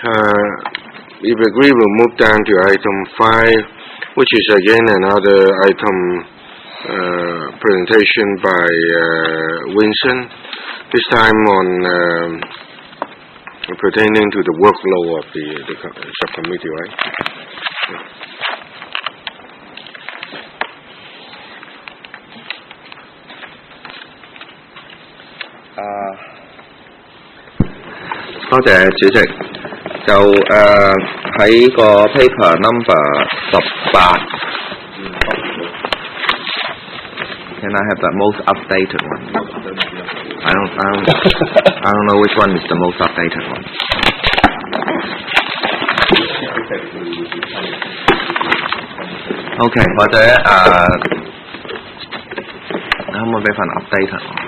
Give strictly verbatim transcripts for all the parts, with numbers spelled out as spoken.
Uh, if you agree, we'll move down to item five, which is again another item uh, presentation by uh, Winston, this time on um, pertaining to the workload of the, the subcommittee, right? Uh, 多謝主席。就誒喺、uh, 個 paper number 十八 Can I have the most updated one? I don't, I don't, I don't know which one is the most updated one. OK， 或者誒，你可唔可以俾份 updated 我？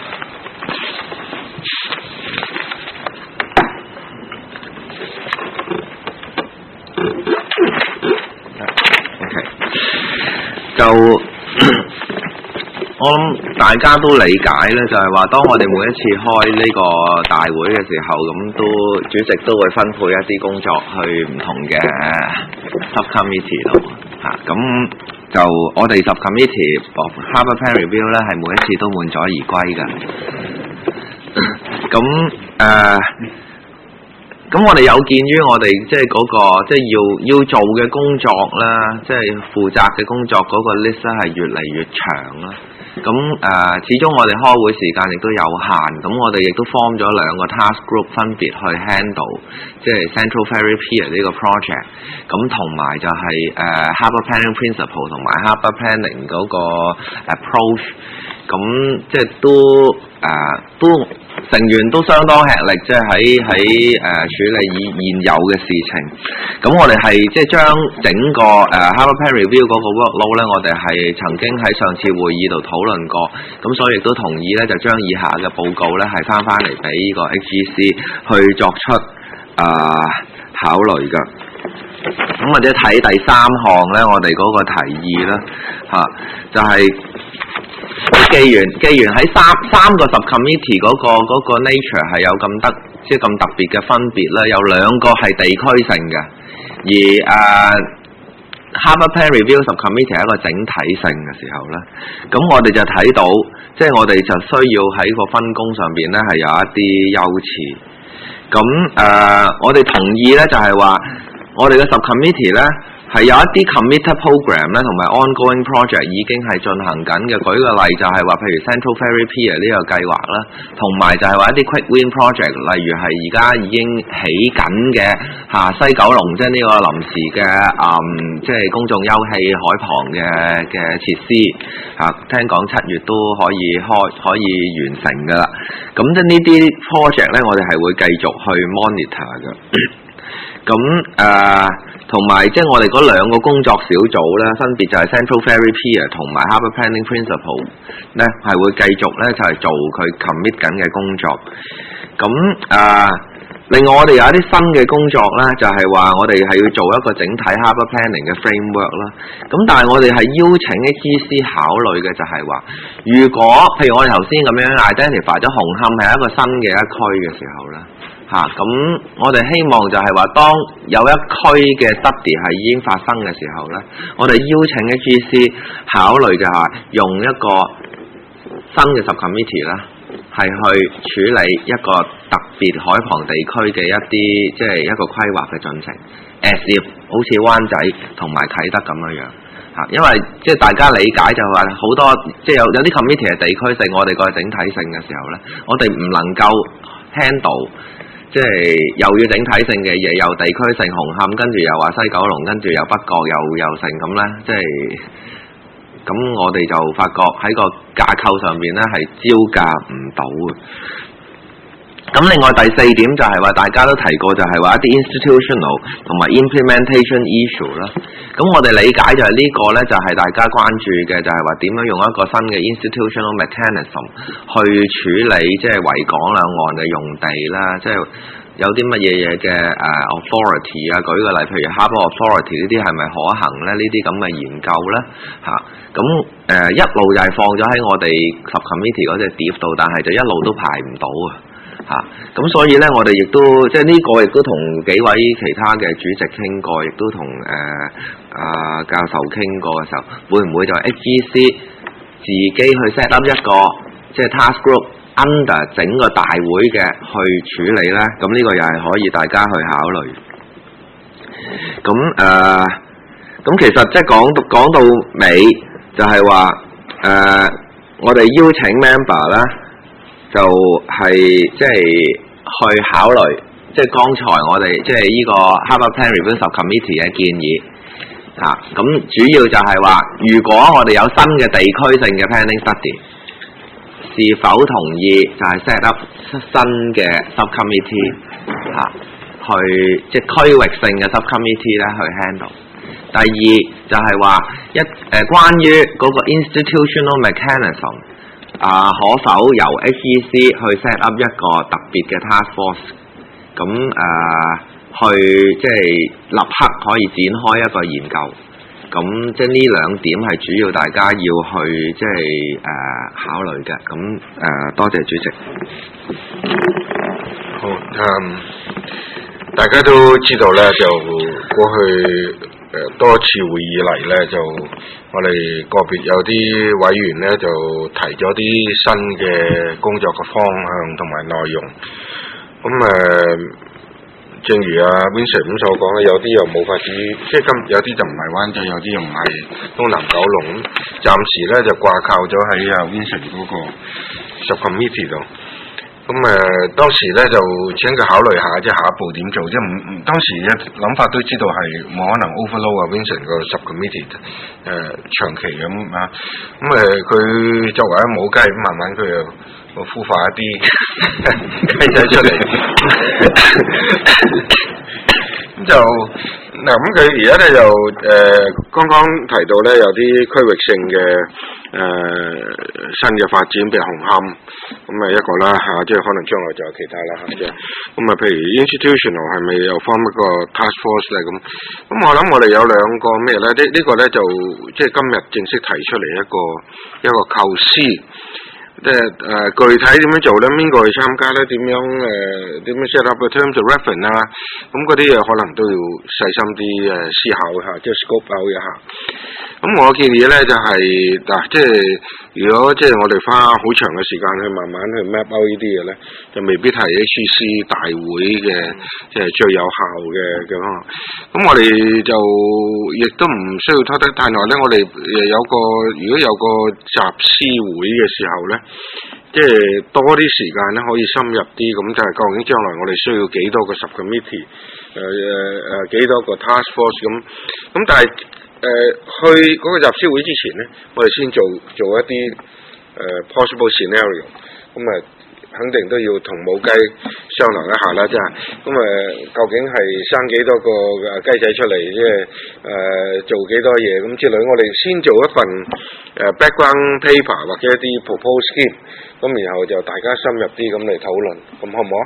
就我諗大家都理解咧，就係話當我哋每一次開呢個大會嘅時候，咁都主席都會分配一啲工作去唔同嘅 subcommittee 度嚇。咁就我哋 subcommittee of Harbour Plan Review 咧，係每一次都滿載而歸嘅。咁誒。咁我哋有見於我哋即係嗰個即係要要做嘅工作啦，即係負責嘅工作嗰個 list 咧係越嚟越長啦。咁誒、呃，始終我哋開會時間亦都有限，咁我哋亦都 form 咗兩個 task group 分別去 handle 即係 Central Ferry Pier 呢個 project， 咁同埋就係、是、誒、呃、Harbour Planning Principle 同埋 Harbour Planning 嗰個 approach， 咁即係都誒、呃、都。成員都相當吃力，即係喺喺誒處理以現有嘅事情。咁我哋係即係將整個誒、呃、Harbour Plan Review 嗰個 workload 咧，我哋係曾經喺上次會議度討論過。咁所以亦都同意咧，就將以下嘅報告咧係翻翻嚟俾呢個 H G C 去作出啊、呃、考慮㗎。咁或者睇第三項咧，我哋嗰個提議啦嚇、啊，就係、是。既然既然喺三三個 subcommittee 嗰、那個嗰、那個 nature 係有咁得即係咁特別嘅分別咧，有兩個係地區性嘅，而誒、uh, Harbour Plan Review subcommittee 係一個整體性嘅時候咧，咁我哋就睇到即係、就是、我哋就需要喺個分工上邊咧係有一啲優次。咁誒、uh, 我哋同意咧就係、是、話我哋嘅 subcommittee 咧。係有一啲 committed program 咧，同埋 ongoing project 已經係進行緊嘅。舉個例就係話，譬如 Central Ferry Pier 呢個計劃啦，同埋就係話一啲 quick win project， 例如係而家已經起緊嘅嚇西九龍，即係呢個臨時嘅嗯，即係公眾休憩海旁嘅嘅設施嚇、啊。聽講七月都可以開可以完成㗎啦。咁即係呢啲 project 咧，我哋係會繼續去 monitor 嘅。咁誒。同埋即係我哋嗰兩個工作小組咧，分別就係 Central Ferry Pier 同埋 Harbour Planning Principle 咧，係會繼續咧就係、是、做佢 commit 緊嘅工作。咁誒、呃，另外我哋有一啲新嘅工作咧，就係、是、話我哋係要做一個整體 Harbour Planning 嘅 framework 啦。咁但係我哋係邀請 H G C 考慮嘅就係話，如果譬如我哋頭先咁樣 identify 咗紅磡係一個新嘅一區嘅時候咧。嚇咁、啊，我哋希望就係話，當有一區嘅 study 係已經發生嘅時候咧，我哋邀請 H G C 考慮就係用一個新嘅 subcommittee 啦，係去處理一個特別海旁地區嘅一啲即係一個規劃嘅進程 ，as if 好似灣仔同埋啟德咁樣樣嚇、啊，因為即係大家理解就係話好多即係有有啲 committee 係地區性，我哋個整體性嘅時候咧，我哋唔能夠 handle。即係又要整體性嘅嘢，又地區性紅磡，跟住又話西九龍，跟住又北角，又又成咁咧，即係咁我哋就發覺喺個架構上邊咧係招架唔到嘅。咁另外第四點就係話，大家都提過就係話一啲 institutional 同埋 implementation issue 啦。咁我哋理解就係呢個咧，就係大家關注嘅，就係話點樣用一個新嘅 institutional mechanism 去處理即係維港兩岸嘅用地啦，即係有啲乜嘢嘢嘅誒 authority 啊，舉個例，譬如 Harbour Authority 呢啲係咪可行咧？呢啲咁嘅研究咧嚇，咁、啊、誒、呃、一路就係放咗喺我哋 subcommittee 嗰隻碟度，但係就一路都排唔到啊！ 嚇。咁、啊、所以咧，我哋亦都即係呢個亦都同幾位其他嘅主席傾過，亦都同誒啊教授傾過嘅時候，會唔會就係 H E C 自己去 set up 一個即係 task group under 整個大會嘅去處理咧？咁呢個又係可以大家去考慮。咁誒，咁、呃、其實即係講到講到尾，就係話誒，我哋邀請 member 啦，就係即係去考慮，即係剛才我哋即係呢個 Harbour Plan Review Subcommittee 嘅建議嚇。咁、啊、主要就係話，如果我哋有新嘅地區性嘅 planning study， 是否同意就係 set up 新嘅 subcommittee 嚇、啊？去即係區域性嘅 subcommittee 咧去 handle。第二就係話一誒、呃、關於嗰個 institutional mechanism 啊、呃，可否由 H E C 去 set up 一個特別嘅 task force， 咁誒、呃、去即係立刻可以展開一個研究。咁即係呢兩點係主要大家要去即係誒、呃、考慮嘅。咁誒、呃、多謝主席。 好，嗯。大家都知道咧，就過去誒多次會議嚟咧，就我哋個別有啲委員咧就提咗啲新嘅工作嘅方向同埋內容。咁誒、呃，正如阿 Vincent 咁所講咧，有啲又冇法子，即係今有啲就唔係灣仔，有啲又唔係東南九龍。暫時咧就掛靠咗喺阿 Vincent 嗰個 subcommittee 度。咁誒、呃、當時咧就請佢考慮下，即係下一步點做，即係唔唔當時嘅諗法都知道係冇可能 overload 啊 Vincent 個 subcommittee 誒、呃、長期咁啊，咁誒佢作為一母雞，咁慢慢佢又孵化一啲雞仔出嚟，咁就嗱咁佢而家咧就誒剛剛提到咧有啲區域性嘅誒、呃、新嘅發展，譬如紅磡咁啊一個啦嚇，即係可能將來就有其他啦嚇，即係咁啊，譬如 institutional 係咪又 form 一個 task force 咧咁？咁我諗我哋有兩個咩咧？呢、這、呢個咧就即係今日正式提出嚟一個一個構思。即係誒具體點樣做咧？邊個去參加咧？點樣誒點樣 set up the terms of reference 啊？咁嗰啲嘢可能都要細心啲誒思考下，即係 scope out 一下。咁我建議咧就係、是、嗱，即係如果即係我哋花好長嘅時間去慢慢去 map out 呢啲嘢咧，就未必係 H E C 大會嘅即係最有效嘅咁。咁我哋就亦都唔需要拖得太耐咧。我哋誒有個如果有個集思會嘅時候咧。即係多啲時間咧，可以深入啲，咁就係究竟將來我哋需要幾多個 subcommittee，誒誒誒幾多個 task force 咁，咁但係誒、呃、去嗰個集思會之前咧，我哋先做做一啲誒、呃、possible scenario，咁啊肯定都要同母雞商量一下啦，即係咁誒究竟係生幾多個誒雞仔出嚟，即係誒做幾多嘢咁之類，我哋先做一份誒 background paper 或者一啲 proposed scheme，咁然後就大家深入啲咁嚟討論，咁好唔好啊？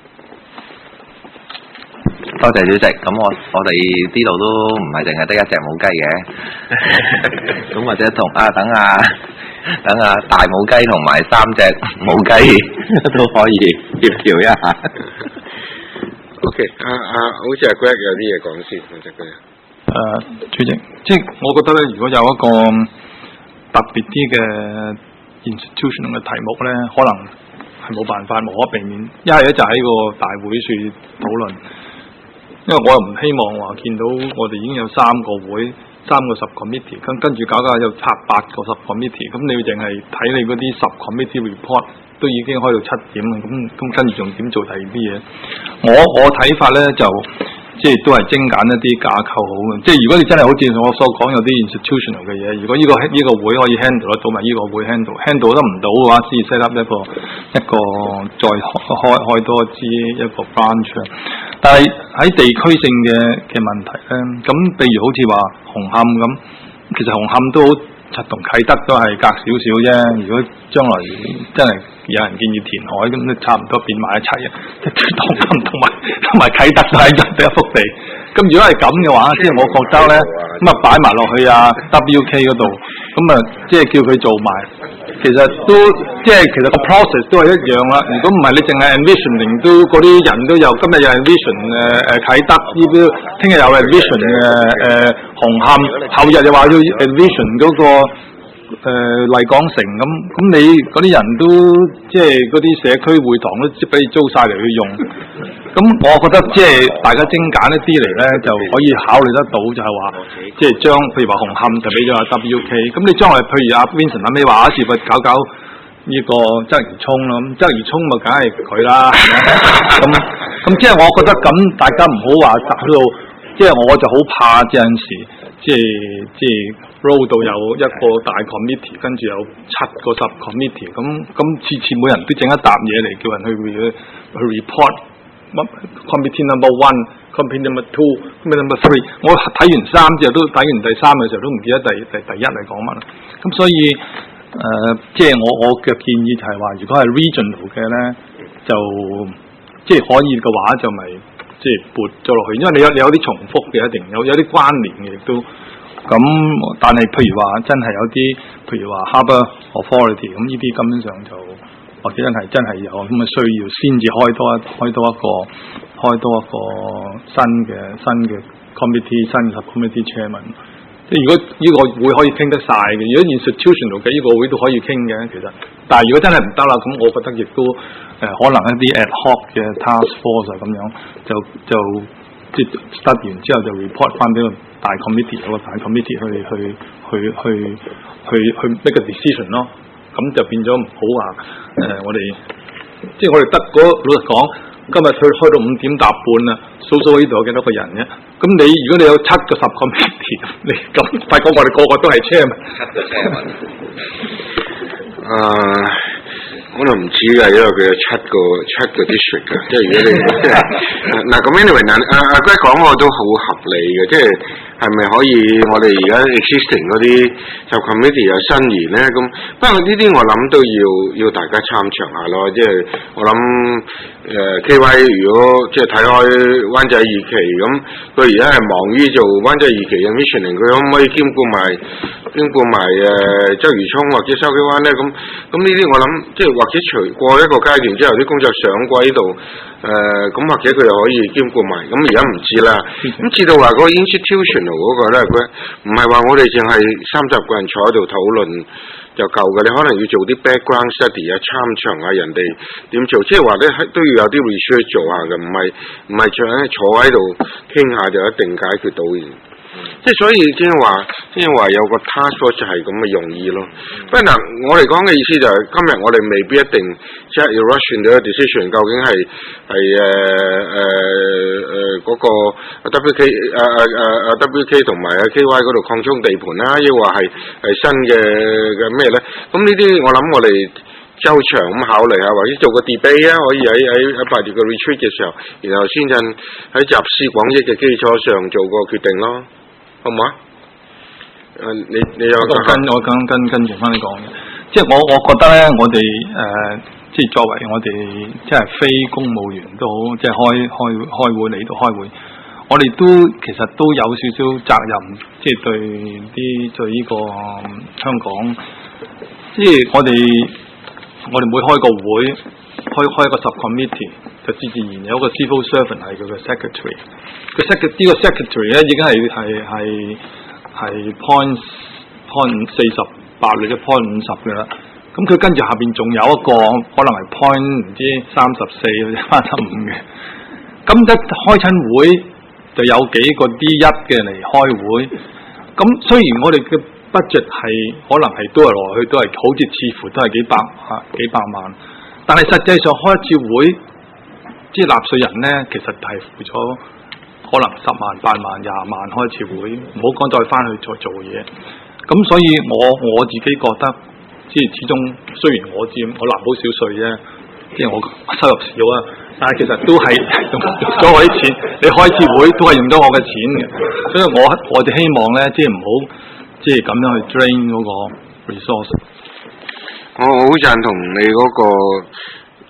多謝主席，咁我我哋呢度都唔係淨係得一隻母雞嘅，咁或者同啊等啊等啊大母雞同埋三隻母雞都可以協調一下。 OK， 啊啊，好似阿 Greg 有啲嘢講先，唔該。 誒，主席，即係我覺得咧，如果有一個特別啲嘅 institutional 嘅題目咧，可能係冇辦法無可避免，一係咧就喺個大會處討論。因為我又唔希望話見到我哋已經有三個會、三個 subcommittee，跟跟住搞搞又拍八個 subcommittee，咁你淨係睇你嗰啲 subcommittee report 都已經開到七點啦，咁咁跟住仲點做第二啲嘢？我我睇法咧就即係都係精簡一啲架構好嘅，即係如果你真係好似我所講有啲 institutional 嘅嘢，如果呢、這個呢、這個會可以 handle 得到，咪呢個會 handle handle 得唔到嘅話，先 set up 一個一個再開開多支一個 branch。但係喺地區性嘅嘅問題咧，咁譬如好似話紅磡咁，其實紅磡都好同啟德都係隔少少啫。如果將來真係有人建議填海，咁都差唔多變埋一齊啊！即係紅磡同埋同埋啟德都係一一幅地。咁如果係咁嘅話，即係我覺得咧，咁啊擺埋落去啊 W K 嗰度，咁咁啊即係叫佢做埋，其實都即係其實個 process 都係一樣啦。如果唔係你淨係 envisioning 都嗰啲人都有，今日有 envision 誒誒啟德呢啲，聽日有 envision 誒誒紅磡，後日又話要 envision 嗰個誒麗港城咁，咁你嗰啲人都即係嗰啲社區會堂都即俾你租晒嚟去用。咁我覺得即係大家精簡一啲嚟咧，就可以考慮得到就係話，即係將譬如話紅磡就俾咗阿 W K， 咁你將來譬如阿 Vincent 諗起話一次咪搞搞呢個鰂魚涌咯，咁鰂魚涌咪梗係佢啦，咁咁即係我覺得咁大家唔好話喺度，即係我就好怕有陣時即係即係 roll 到有一個大 committee， 跟住有七個 sub committee， 咁咁次次每人都整一沓嘢嚟叫人去去 report。committee number one、committee number two、committee number three， 我睇完三之後都睇完第三嘅時候都唔記得第第第一係講乜啦。咁所以誒、呃，即係我我嘅建議就係話，如果係 regional 嘅咧，就即係可以嘅話，就咪即係撥咗落去，因為你有你有啲重複嘅，一定有有啲關聯嘅，亦都咁。但係譬如話真係有啲，譬如話 Harbour Authority 咁呢啲根本上就。或者真係真係有咁嘅需要，先至開多一開多一個開多一個新嘅新嘅 committee 新嘅 committee chairman。即係如果呢個會可以傾得晒嘅，如果 institutional 嘅呢個會都可以傾嘅，其實。但係如果真係唔得啦，咁我覺得亦都誒、呃、可能一啲 ad hoc 嘅 task force 咁樣，就就即係 study 完之後就 report 翻俾個大 committee 有個大 committee 去去去去去去 make a decision 咯。咁就變咗唔好話誒、呃，我哋即係我哋得嗰老實講，今日佢開到五點搭半啦，數數呢度有幾多個人啫？咁你如果你有七個十個 committee， 你咁發覺我哋個個都係 chairman。 誒，我就唔知㗎，因為佢有七個七個 district 㗎，即係如果你即係嗱咁 anyway 嗱阿阿哥講我都好合理嘅，即係。係咪可以我哋而家 existing 嗰啲就 committee 有伸延咧？咁不過呢啲我諗都要要大家參詳下咯。即係我諗誒、呃、K Y 如果即係睇開灣仔二期咁，佢而家係忙於做灣仔二期嘅 missioning， 佢可唔可以兼顧埋兼顧埋誒鰂魚涌或者筲箕灣咧？咁咁呢啲我諗即係或者除過一個階段之後啲工作上過呢度誒，咁、呃、或者佢又可以兼顧埋。咁而家唔知啦。咁至到話嗰個 institution。嗰個咧，佢唔係話我哋淨係三十個人坐喺度討論就夠嘅，你可能要做啲 background study 啊，參詳下人哋點做，即係話咧都要有啲 research 做下嘅，唔係唔係坐喺坐喺度傾下就一定解決到嘅。即係所以即係話，即係話有個 task force 就係咁嘅用意咯。不過嗱，我哋講嘅意思就係、是、今日我哋未必一定即係要 rush into a decision， 究竟係係誒誒誒嗰個 W K 誒誒誒 W K 同埋啊 K Y 嗰度擴充地盤啦，抑或係係新嘅嘅咩咧？咁呢啲我諗我哋周詳咁考慮下，或者做個 debate 啊，可以喺喺喺八月嘅 retreat 嘅時候，然後先陣喺集思廣益嘅基礎上做個決定咯。好唔好啊？誒，你你有個跟我跟跟跟住翻你講嘅，即係我我覺得咧，我哋誒、呃，即係作為我哋即係非公務員都好，即係開開開會嚟到開會，我哋都其實都有少少責任，即係對啲對呢個香港，即係我哋我哋每開個會，開開一個 subcommittee，就自自然有一個 civil servant 係佢嘅 secretary。個 secretary 呢個 secretary 咧已經係係係係 point point 四十八或者 point 五十嘅啦。咁佢跟住下邊仲有一個可能係 point 唔知三十四或者三十五嘅。咁一開親會就有幾個 D 一嘅嚟開會。咁雖然我哋嘅 budget 係可能係都係來去都係好似似乎都係幾百嚇幾百萬，但係實際上開一次會，即係納稅人咧，其實係付咗可能十萬、八萬、廿萬開一次會，唔好講再翻去再做嘢。咁所以我我自己覺得，即係始終雖然我佔我納好少稅啫，即係我收入少啊，但係其實都係用用咗我啲錢，你開一次會都係用咗我嘅錢嘅，所以我我哋希望咧，即係唔好即係咁樣去 drain 嗰個 resource。 我好贊同你嗰個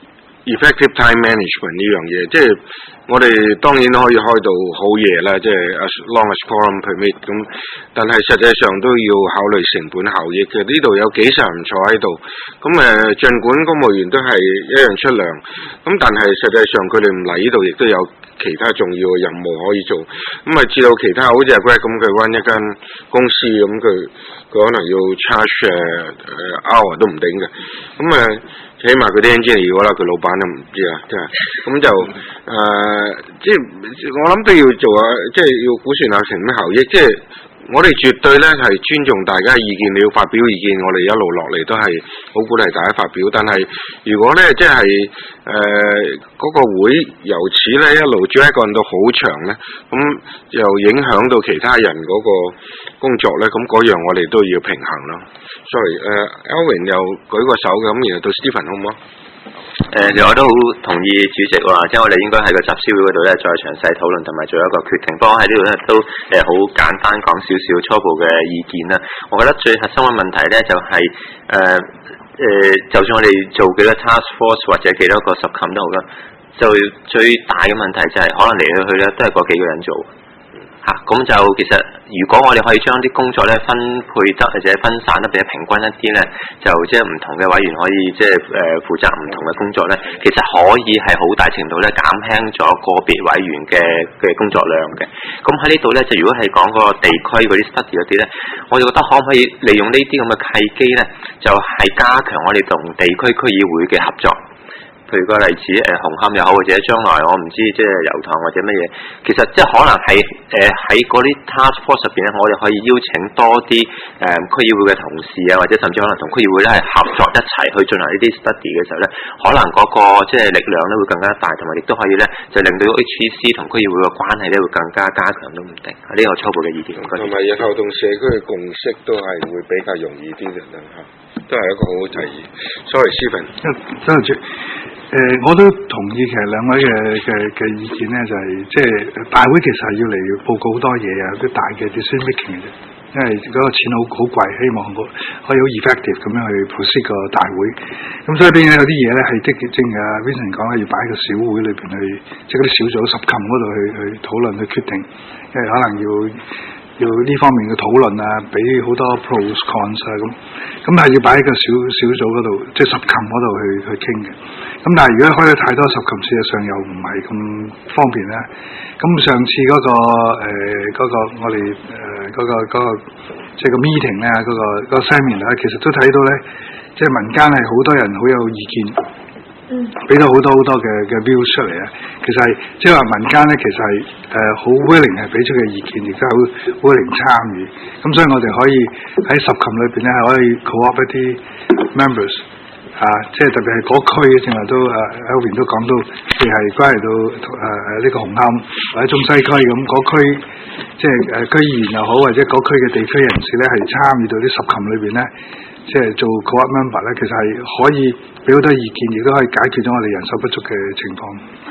effective time management 呢樣嘢，即係我哋當然可以開到好夜啦，即係 as long as quorum permit 咁，但係實際上都要考慮成本效益嘅。呢度有幾十人坐喺度，咁誒，儘管公務員都係一樣出糧，咁但係實際上佢哋唔嚟呢度，亦都有其他重要嘅任務可以做。咁啊，至到其他好似阿 Greg 咁，佢揾一間公司咁，佢佢可能要 charge 誒、uh, hour 都唔定嘅，咁誒。起碼佢啲 engineer 啦，佢老闆都唔知啊，真係咁就誒、呃，即係我諗都要做下，即係要估算下成本效益。即係我哋絕對咧係尊重大家意見，你要發表意見，我哋一路落嚟都係好鼓勵大家發表。但係如果咧即係誒嗰個會由此咧一路 drag on 到好長咧，咁又影響到其他人嗰個工作咧，咁嗰樣我哋都要平衡咯。sorry， 誒、uh, Alvin 又舉個手嘅，咁然後到 Stephen 好唔好？ 誒、呃，其實我都好同意主席話，即係我哋應該喺個集思會嗰度咧，再詳細討論同埋做一個決定。不過喺呢度咧都誒好、呃、簡單講少少初步嘅意見啦。我覺得最核心嘅問題咧就係誒誒，就算我哋做幾多 task force 或者幾多個 subcom 都好啦，就最大嘅問題就係可能嚟去去咧都係嗰幾個人做。咁、啊、就其實，如果我哋可以將啲工作咧分配得或者分散得比較平均一啲咧，就即係唔同嘅委員可以即係誒負責唔同嘅工作咧，其實可以係好大程度咧減輕咗個別委員嘅嘅工作量嘅。咁喺呢度咧，就如果係講個地區嗰啲 study 嗰啲咧，我就覺得可唔可以利用呢啲咁嘅契機咧，就係、是、加強我哋同地區區議會嘅合作。譬如個例子，誒、呃、紅磡又好，或者將來我唔知即係油塘或者乜嘢，其實即係可能係誒喺嗰啲 task force 入邊咧，我哋可以邀請多啲誒、呃、區議會嘅同事啊，或者甚至可能同區議會咧係合作一齊去進行呢啲 study 嘅時候咧，可能嗰、那個即係力量咧會更加大，同埋亦都可以咧就令到 H E C 同區議會嘅關係咧會更加加強都唔定。呢個初步嘅意見。 同埋日後同社區嘅共識都係會比較容易啲嘅啦嚇，都係一個好好提議。Sorry Stephen， 真係誒、呃，我都同意其實兩位嘅嘅嘅意見咧，就係即係大會其實係要嚟報告好多嘢啊，啲大嘅 decision making 嘅啫。因為嗰個錢好好貴，希望可可以好 effective 咁樣去 proceed 個大會。咁所以變咗有啲嘢咧係即係正啊 Vincent 講係要擺喺個小會裏邊去，即係嗰啲小組十級嗰度去去討論去決定，因為可能要。要呢方面嘅討論啊，俾好多 pros cons 啊咁，咁係要擺喺個小小組嗰度，即係十級嗰度去去傾嘅。咁但係如果開得太多十級，事實上又唔係咁方便啦。咁上次嗰、嗰個誒嗰、呃嗰個我哋誒嗰個嗰、嗰個即係個 meeting 咧，嗰、嗰個、嗰個 seminar 咧，其實都睇到咧，即係民間係好多人好有意見。嗯，俾到好多好多嘅嘅 view 出嚟啊！其實係即係話民間咧，其實係誒好 willing 係俾出嘅意見，亦都好 willing 參與。咁所以我哋可以喺十級裏邊咧，係可以 co-op 一啲 members 啊，即係特別係嗰區嘅，正話都誒 Alvin 都講到，譬如係關係到誒誒呢個紅磡或者中西區咁嗰區，即係誒區議員又好，或者嗰區嘅地區人士咧，係參與到啲十級裏邊咧。即係做 co-op member 咧，其實係可以俾好多意見，亦都可以解決咗我哋人手不足嘅情況。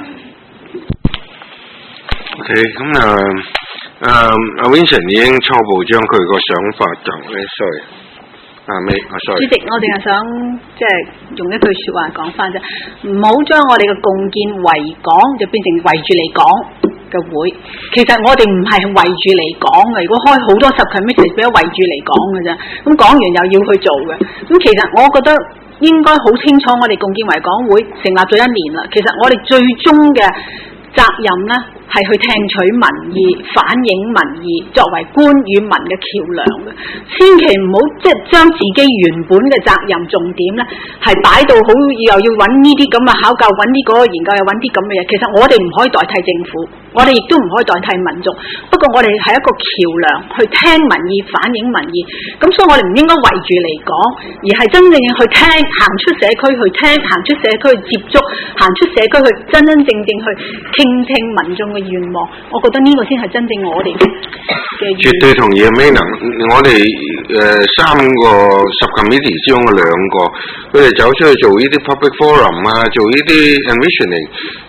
OK，咁啊，誒阿 Vincent 已經初步將佢個想法就咧 ，sorry，啊未，啊 sorry。主席，我哋係想即係用一句説話講翻啫，唔好將我哋嘅共建維港就變成圍住嚟講嘅會，其實我哋唔係圍住嚟講嘅。如果開好多十 committee 俾咗圍住嚟講嘅啫，咁講完又要去做嘅。咁其實我覺得應該好清楚，我哋共建維港會成立咗一年啦。其實我哋最終嘅責任呢，係去聽取民意、反映民意，作為官與民嘅橋梁嘅。千祈唔好即係將自己原本嘅責任重點呢，係擺到好又要揾呢啲咁嘅考究，揾啲嗰個研究，又揾啲咁嘅嘢。其實我哋唔可以代替政府，我哋亦都唔可以代替民眾。不過我哋係一個橋梁，去聽民意、反映民意。咁所以我哋唔應該圍住嚟講，而係真正去聽，行出社區去聽，行出社區去接觸，行出社區去真真正正去傾聽民眾嘅願望。我覺得呢個先係真正我哋嘅嘅。絕對同意啊 Maynard，我哋誒、呃、三個 subcommittee 之中嘅兩個，佢哋走出去做呢啲 public forum 啊，做呢啲 envisioning，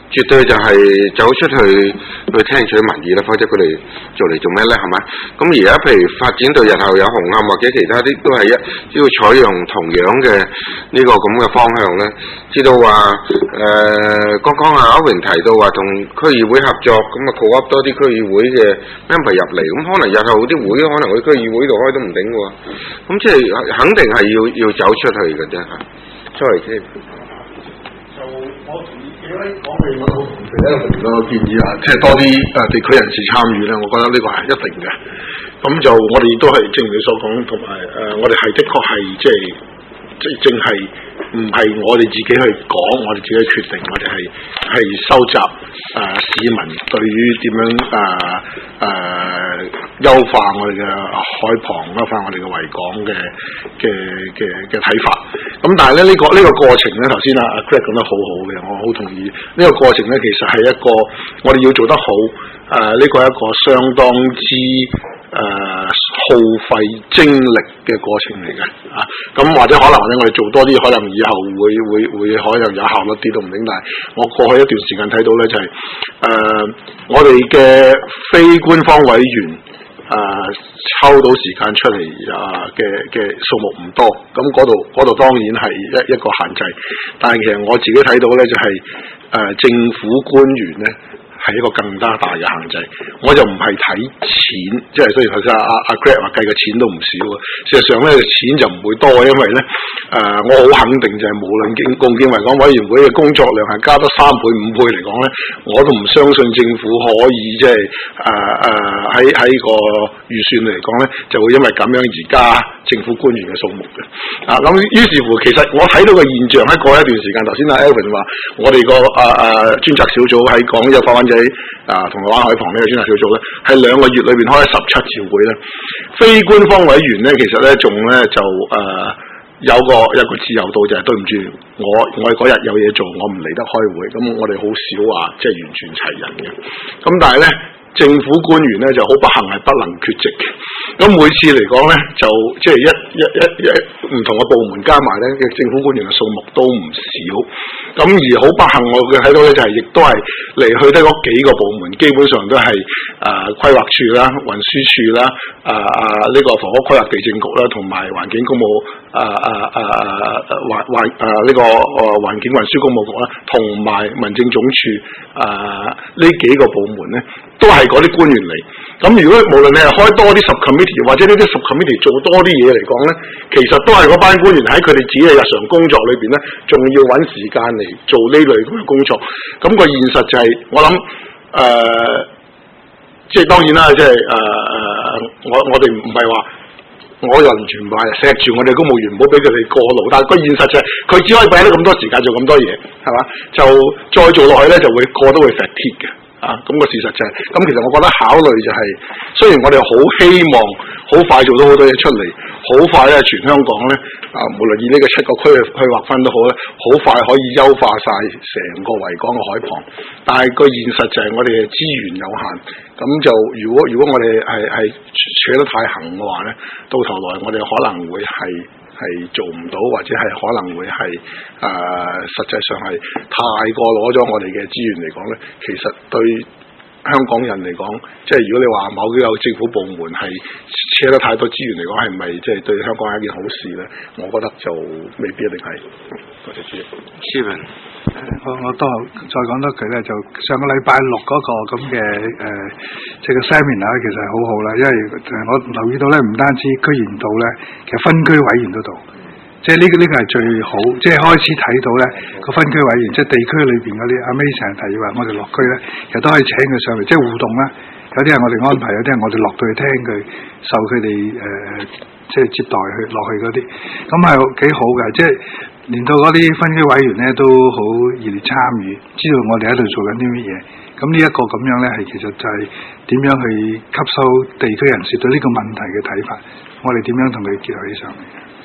絕對就係走出去去聽取民意啦，否則佢哋做嚟做咩咧？係嘛？咁而家譬如發展到日後有紅磡或者其他啲，都係一只要採用同樣嘅呢個咁嘅方向咧。知道話誒，剛剛阿歐榮提到話同區議會合作，咁啊 co-opt 多啲區議會嘅 member 入嚟，咁可能日後啲會可能去區議會度開都唔定喎。咁即係肯定係要要走出去嘅啫嚇。Sorry，就我同意幾位講嘅，我同意咧個建議啊，即係多啲誒地區人士參與咧，我覺得呢個係一定嘅。咁就我哋亦都係正如你所講，同埋誒我哋係的確係即係即係正係唔係我哋自己去講，我哋自己決定，我哋係係收集誒、呃、市民對於點樣誒誒優化我哋嘅海旁，優化我哋嘅維港嘅嘅嘅嘅睇法。咁但係咧呢、呢個呢、呢個過程咧，頭先阿阿 Greg 講得好好嘅，我好同意。呢、呢個過程咧，其實係一個我哋要做得好，誒、呃、呢、呢個係一個相當之誒、呃、耗費精力嘅過程嚟嘅啊。咁或者可能咧，我哋做多啲，可能以後會會會可能有效率啲都唔定。但係我過去一段時間睇到咧，就係、是、誒、呃、我哋嘅非官方委員。誒、呃、抽到時間出嚟啊嘅嘅數目唔多，咁嗰度嗰度當然係一一個限制，但係其實我自己睇到咧就係、是、誒、呃、政府官員咧係一個更加大嘅限制，我就唔係睇錢，即係雖然頭先阿阿阿 Greg 話計嘅錢都唔少啊，事實上咧錢就唔會多，因為咧誒、呃、我好肯定就係無論經共建維港委員會嘅工作量係加得三倍五倍嚟講咧，我都唔相信政府可以即係誒誒喺喺個預算嚟講咧，就會因為咁樣而加政府官員嘅數目嘅啊。咁於是乎，其實我睇到個現象喺過一段時間，頭先阿 Alvin 話我哋個誒誒專責小組喺講呢個花灣仔啊銅鑼灣海旁呢個專責小組咧，喺兩個月裏邊開咗十七次會咧，非官方委員咧，其實咧仲咧就誒、呃、有個有個自由度，就係對唔住我我嗰日有嘢做，我唔嚟得開會，咁我哋好少話即係完全齊人嘅，咁但係咧。政府官員咧就好不幸係不能缺席嘅，咁每次嚟講咧就即係一一一一唔同嘅部門加埋咧嘅政府官員嘅數目都唔少，咁而好不幸我嘅睇到咧就係、是、亦都係嚟去得嗰幾個部門，基本上都係誒規劃處啦、運輸處啦、誒誒呢個房屋規劃地政局啦，同埋環境公務誒誒誒環環誒呢個誒環境運輸公務局啦，同埋民政總署誒呢、呃、幾個部門咧。都係嗰啲官員嚟，咁如果無論你係開多啲 subcommittee 或者呢啲 subcommittee 做多啲嘢嚟講咧，其實都係嗰班官員喺佢哋自己嘅日常工作裏邊咧，仲要揾時間嚟做呢類咁嘅工作。咁、那個現實就係、是、我諗誒、呃，即係當然啦，即係誒誒，我我哋唔係話我又完全唔係錫住我哋公務員，唔好俾佢哋過勞。但係個現實就係、是、佢只可以俾得咁多時間做咁多嘢，係嘛？就再做落去咧，就會過都會 fatigue 嘅。啊，咁、那個事實就係、是，咁其實我覺得考慮就係、是，雖然我哋好希望好快做到好多嘢出嚟，好快咧全香港咧，啊無論以呢個七個區去去劃分都好咧，好快可以優化晒成個維港嘅海旁，但係個現實就係我哋嘅資源有限，咁就如果如果我哋係係扯得太行嘅話咧，到頭來我哋可能會係。係做唔到，或者係可能會係誒、呃，實際上係太過攞咗我哋嘅資源嚟講咧，其實對香港人嚟講，即係如果你話某幾個政府部門係扯得太多資源嚟講，係咪即係對香港係一件好事咧？我覺得就未必一定係。多謝主席。Steven， 我我都再講多句咧，就上個禮拜六嗰個咁嘅誒，即係個 seminar 其實係好好啦，因為我留意到咧，唔單止區議員到咧，其實分區委員都到。即係呢個呢個係最好，即係開始睇到咧個分區委員，即係地區裏邊嗰啲阿 May 成日提話，我哋落區咧，其實都可以請佢上嚟，即係互動啦。有啲係我哋安排，有啲係我哋落到去聽佢，受佢哋誒即係接待去落去嗰啲，咁係幾好嘅。即係連到嗰啲分區委員咧都好熱烈參與，知道我哋喺度做緊啲乜嘢。咁呢一個咁樣咧，係其實就係點樣去吸收地區人士對呢個問題嘅睇法，我哋點樣同佢結合起上嚟。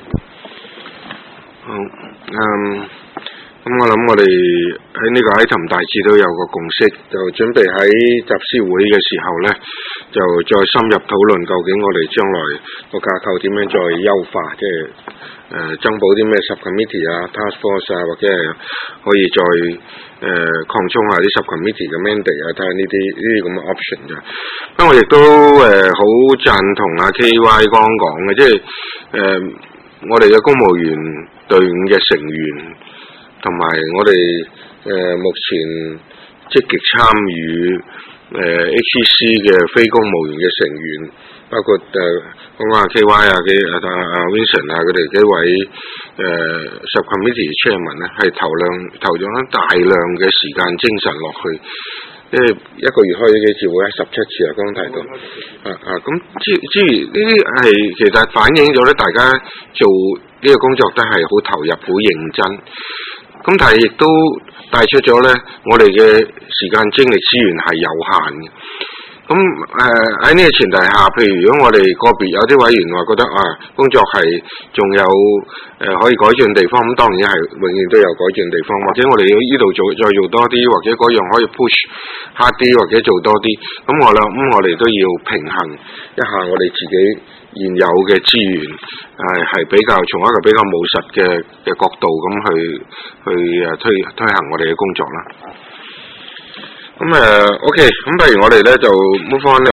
好，嗯，咁我諗我哋喺呢個item大致都有個共識，就準備喺集思會嘅時候咧， 就再深入討論究竟我哋將來個架構點樣再優化，即係誒增補啲咩 subcommittee 啊、task force 啊，或者係可以再誒、呃、擴充下啲 subcommittee 嘅 mandate 啊，睇下呢啲呢啲咁嘅 option 啫。咁我亦都誒好贊同阿 K Y 剛講嘅，即係誒、呃、我哋嘅公務員隊伍嘅成員，同埋我哋誒、呃、目前積極參與誒、呃、H E C 嘅非公務員嘅成員，包括誒講講阿 K Y 啊、嘅阿阿 Vincent 啊，佢哋幾位誒 subcommittee chairman 咧，係投量投咗大量嘅時間精神落去，即係一個月開幾次會，十七次啊，剛提到啊啊，咁之之餘呢啲係其實反映咗咧，大家做呢個工作都係好投入、好認真。咁但係亦都帶出咗咧，我哋嘅時間、精力、資源係有限嘅。咁誒喺呢個前提下，譬如如果我哋個別有啲委員話覺得啊工作係仲有誒、呃、可以改進地方，咁當然係永遠都有改進地方，或者我哋要呢度做再做多啲，或者嗰樣可以 push hard 啲，或者做多啲。咁我諗咁我哋都要平衡一下我哋自己現有嘅資源，係係比較從一個比較務實嘅嘅角度咁去去誒推推行我哋嘅工作啦。咁誒 OK，咁不如我哋咧就 move on。